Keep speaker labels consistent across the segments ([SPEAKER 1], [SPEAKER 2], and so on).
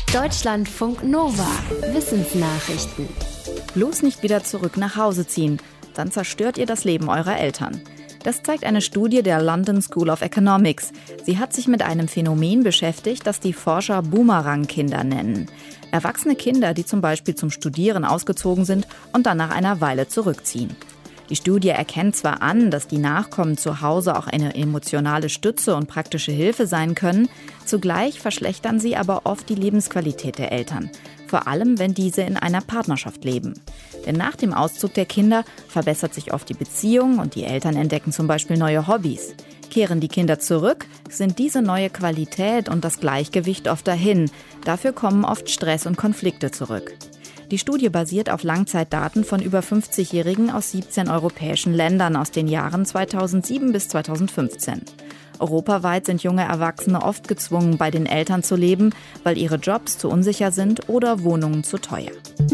[SPEAKER 1] Deutschlandfunk Nova. Wissensnachrichten.
[SPEAKER 2] Bloß nicht wieder zurück nach Hause ziehen, dann zerstört ihr das Leben eurer Eltern. Das zeigt eine Studie der London School of Economics. Sie hat sich mit einem Phänomen beschäftigt, das die Forscher Boomerang-Kinder nennen. Erwachsene Kinder, die zum Beispiel zum Studieren ausgezogen sind und dann nach einer Weile zurückziehen. Die Studie erkennt zwar an, dass die Nachkommen zu Hause auch eine emotionale Stütze und praktische Hilfe sein können, zugleich verschlechtern sie aber oft die Lebensqualität der Eltern, vor allem wenn diese in einer Partnerschaft leben. Denn nach dem Auszug der Kinder verbessert sich oft die Beziehung und die Eltern entdecken zum Beispiel neue Hobbys. Kehren die Kinder zurück, sind diese neue Qualität und das Gleichgewicht oft dahin. Dafür kommen oft Stress und Konflikte zurück. Die Studie basiert auf Langzeitdaten von über 50-Jährigen aus 17 europäischen Ländern aus den Jahren 2007 bis 2015. Europaweit sind junge Erwachsene oft gezwungen, bei den Eltern zu leben, weil ihre Jobs zu unsicher sind oder Wohnungen zu teuer.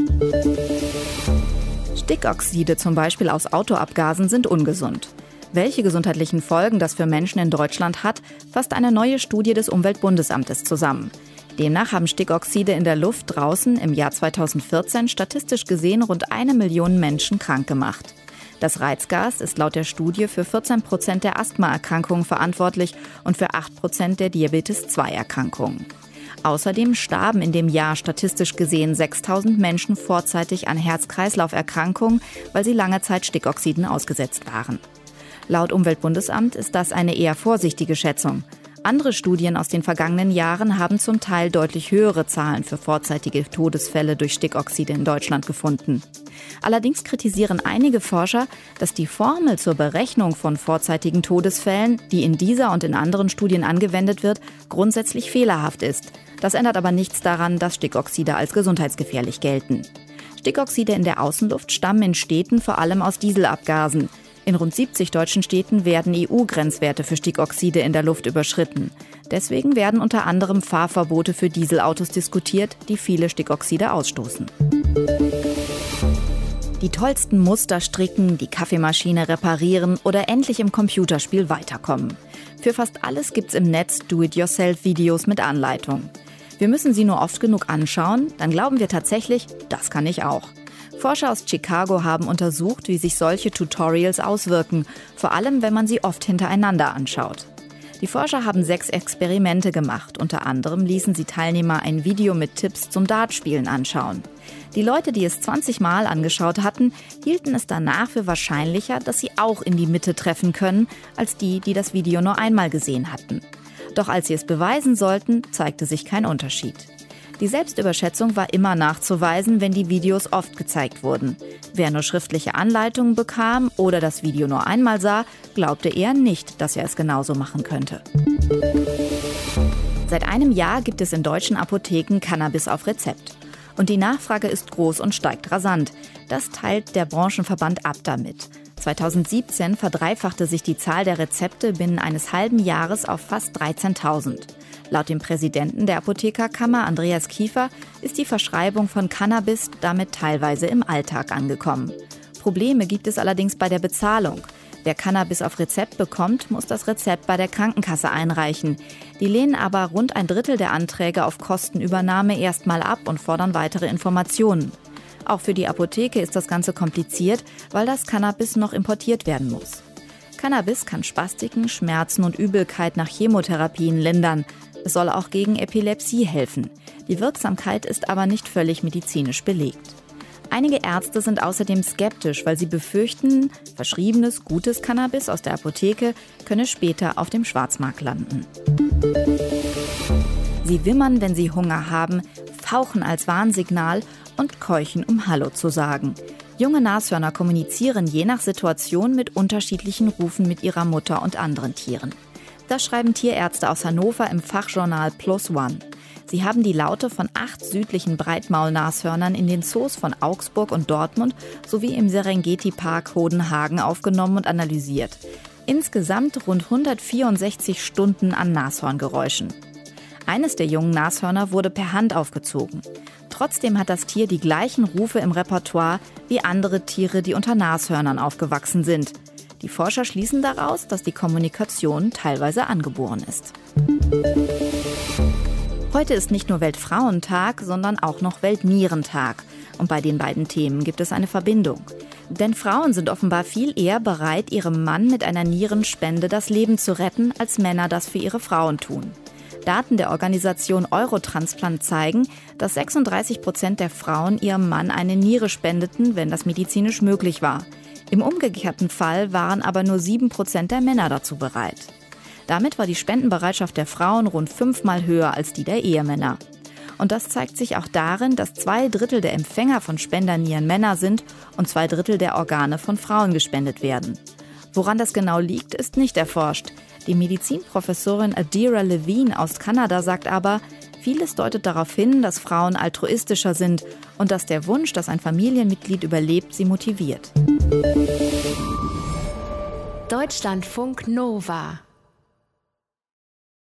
[SPEAKER 2] Stickoxide zum Beispiel aus Autoabgasen sind ungesund. Welche gesundheitlichen Folgen das für Menschen in Deutschland hat, fasst eine neue Studie des Umweltbundesamtes zusammen. Demnach haben Stickoxide in der Luft draußen im Jahr 2014 statistisch gesehen rund 1 Million Menschen krank gemacht. Das Reizgas ist laut der Studie für 14% der Asthmaerkrankungen verantwortlich und für 8% der Diabetes-2-Erkrankungen. Außerdem starben in dem Jahr statistisch gesehen 6.000 Menschen vorzeitig an Herz-Kreislauf-Erkrankungen, weil sie lange Zeit Stickoxiden ausgesetzt waren. Laut Umweltbundesamt ist das eine eher vorsichtige Schätzung. Andere Studien aus den vergangenen Jahren haben zum Teil deutlich höhere Zahlen für vorzeitige Todesfälle durch Stickoxide in Deutschland gefunden. Allerdings kritisieren einige Forscher, dass die Formel zur Berechnung von vorzeitigen Todesfällen, die in dieser und in anderen Studien angewendet wird, grundsätzlich fehlerhaft ist. Das ändert aber nichts daran, dass Stickoxide als gesundheitsgefährlich gelten. Stickoxide in der Außenluft stammen in Städten vor allem aus Dieselabgasen. In rund 70 deutschen Städten werden EU-Grenzwerte für Stickoxide in der Luft überschritten. Deswegen werden unter anderem Fahrverbote für Dieselautos diskutiert, die viele Stickoxide ausstoßen. Die tollsten Muster stricken, die Kaffeemaschine reparieren oder endlich im Computerspiel weiterkommen. Für fast alles gibt's im Netz Do-it-yourself-Videos mit Anleitung. Wir müssen sie nur oft genug anschauen, dann glauben wir tatsächlich, das kann ich auch. Forscher aus Chicago haben untersucht, wie sich solche Tutorials auswirken, vor allem wenn man sie oft hintereinander anschaut. Die Forscher haben 6 Experimente gemacht, unter anderem ließen sie Teilnehmer ein Video mit Tipps zum Dartspielen anschauen. Die Leute, die es 20 Mal angeschaut hatten, hielten es danach für wahrscheinlicher, dass sie auch in die Mitte treffen können, als die, die das Video nur einmal gesehen hatten. Doch als sie es beweisen sollten, zeigte sich kein Unterschied. Die Selbstüberschätzung war immer nachzuweisen, wenn die Videos oft gezeigt wurden. Wer nur schriftliche Anleitungen bekam oder das Video nur einmal sah, glaubte eher nicht, dass er es genauso machen könnte. Seit einem Jahr gibt es in deutschen Apotheken Cannabis auf Rezept. Und die Nachfrage ist groß und steigt rasant. Das teilt der Branchenverband ABDA mit. 2017 verdreifachte sich die Zahl der Rezepte binnen eines halben Jahres auf fast 13.000. Laut dem Präsidenten der Apothekerkammer, Andreas Kiefer, ist die Verschreibung von Cannabis damit teilweise im Alltag angekommen. Probleme gibt es allerdings bei der Bezahlung. Wer Cannabis auf Rezept bekommt, muss das Rezept bei der Krankenkasse einreichen. Die lehnen aber rund 1/3 der Anträge auf Kostenübernahme erstmal ab und fordern weitere Informationen. Auch für die Apotheke ist das Ganze kompliziert, weil das Cannabis noch importiert werden muss. Cannabis kann Spastiken, Schmerzen und Übelkeit nach Chemotherapien lindern. Es soll auch gegen Epilepsie helfen. Die Wirksamkeit ist aber nicht völlig medizinisch belegt. Einige Ärzte sind außerdem skeptisch, weil sie befürchten, verschriebenes, gutes Cannabis aus der Apotheke könne später auf dem Schwarzmarkt landen. Sie wimmern, wenn sie Hunger haben, fauchen als Warnsignal und keuchen, um Hallo zu sagen. Junge Nashörner kommunizieren je nach Situation mit unterschiedlichen Rufen mit ihrer Mutter und anderen Tieren. Das schreiben Tierärzte aus Hannover im Fachjournal Plus One. Sie haben die Laute von 8 südlichen Breitmaulnashörnern in den Zoos von Augsburg und Dortmund sowie im Serengeti-Park Hodenhagen aufgenommen und analysiert. Insgesamt rund 164 Stunden an Nashorngeräuschen. Eines der jungen Nashörner wurde per Hand aufgezogen. Trotzdem hat das Tier die gleichen Rufe im Repertoire wie andere Tiere, die unter Nashörnern aufgewachsen sind. Die Forscher schließen daraus, dass die Kommunikation teilweise angeboren ist. Heute ist nicht nur Weltfrauentag, sondern auch noch Weltnierentag. Und bei den beiden Themen gibt es eine Verbindung. Denn Frauen sind offenbar viel eher bereit, ihrem Mann mit einer Nierenspende das Leben zu retten, als Männer das für ihre Frauen tun. Daten der Organisation Eurotransplant zeigen, dass 36% der Frauen ihrem Mann eine Niere spendeten, wenn das medizinisch möglich war. Im umgekehrten Fall waren aber nur 7% der Männer dazu bereit. Damit war die Spendenbereitschaft der Frauen rund 5-mal höher als die der Ehemänner. Und das zeigt sich auch darin, dass 2/3 der Empfänger von Spendernieren Männer sind und 2/3 der Organe von Frauen gespendet werden. Woran das genau liegt, ist nicht erforscht. Die Medizinprofessorin Adira Levine aus Kanada sagt aber, vieles deutet darauf hin, dass Frauen altruistischer sind und dass der Wunsch, dass ein Familienmitglied überlebt, sie motiviert.
[SPEAKER 1] Deutschlandfunk Nova